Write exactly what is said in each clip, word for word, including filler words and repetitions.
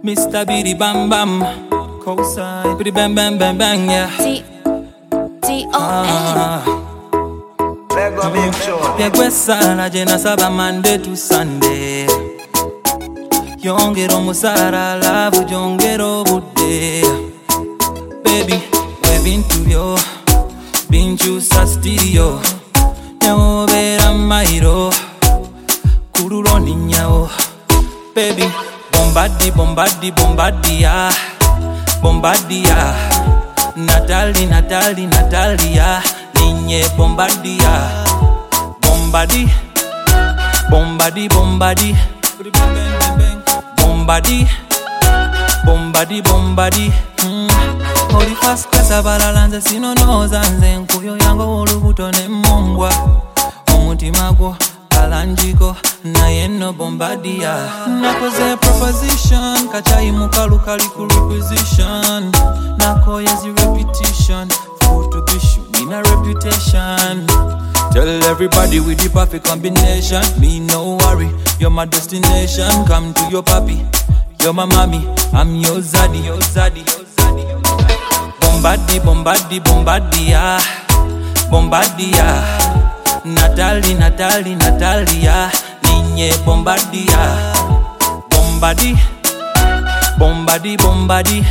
Mister Biddy Bam Bam, co-sign, Biddy Bang Bang Bang Bang, yeah. T T O N. Lego Big Show. Pyekwesala jena saba Monday to Sunday. Yongero musara love jongero budde. Baby, we've been to yo, been to sa studio. Nyawo bera mairo, kururo ninyao. Baby, bombadi bombadi bombadia, bombadia. Natali Natali Natalia, ninye bombadia. Bombadi, bombadi bombadi, bombadi, bombadi bombadi. Mm. Holy fast kasa balalanze sino no zanze nkuyo yango olubuto ne mongwa. Omutima gwo kalanjiko na yeno bombadia. Nakoze proposition kachayi mukalu kali ku requisition. Nako yezi repetition food to be shoot in a reputation. Tell everybody with the perfect combination. Me no worry, you're my destination. Come to your papi, you're my mommy, I'm your zaddy, your zaddy, your zaddy. Bombadi, bombadi, bombadia, bombadia. Natali, Natali, Natalia, ninye bombadia. Bombadi, bombadi, bombadi,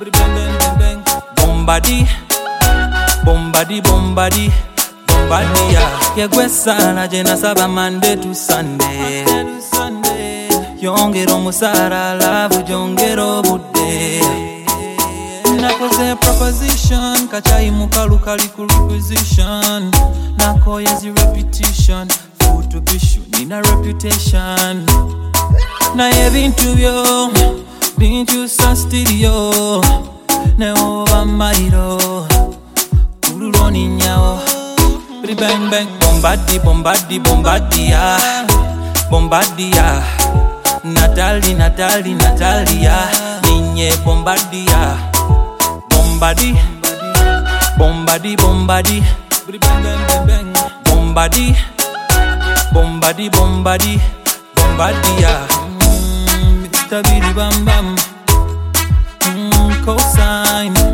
bombadi, bombadi, bombadi. Bombadia, yegwesala jena saba Monday to Sunday. Yongero musara love jongero budde. Nakoze proposition kachayi mukalu kali ku requisition. Nako yezi repetition food to be shoot in a reputation. Na ebintu byo bintu sa studio. Ne oba mairo kururo ninyao. Bang bang, bombadi, bombadi, bombadia, bombadia. Natali, Natali, Natalia, ninye bombadia. Bombadi, bombadi, bombadi, bombadi, bombadi, bombadi, bombadia. Mm, Mister Biddy Bam Bam, mm, co-sign.